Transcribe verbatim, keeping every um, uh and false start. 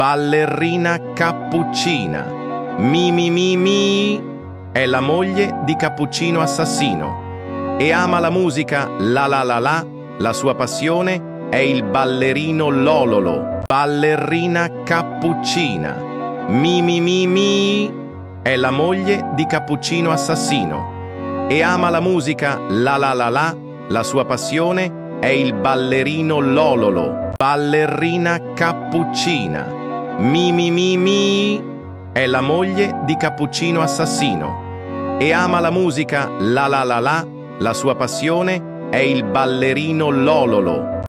Ballerina cappuccina. Mi mi mi mi. È la moglie di Cappuccino Assassino e ama la musica la la la la. La sua passione è il ballerino Lololo. Ballerina cappuccina. Mi mi mi mi. È la moglie di Cappuccino Assassino e ama la musica la la la la. La sua passione è il ballerino Lololo. Ballerina cappuccina. Mi mi mi mi. È la moglie di Cappuccino Assassino e ama la musica la la la la. La sua passione è il ballerino Lololo.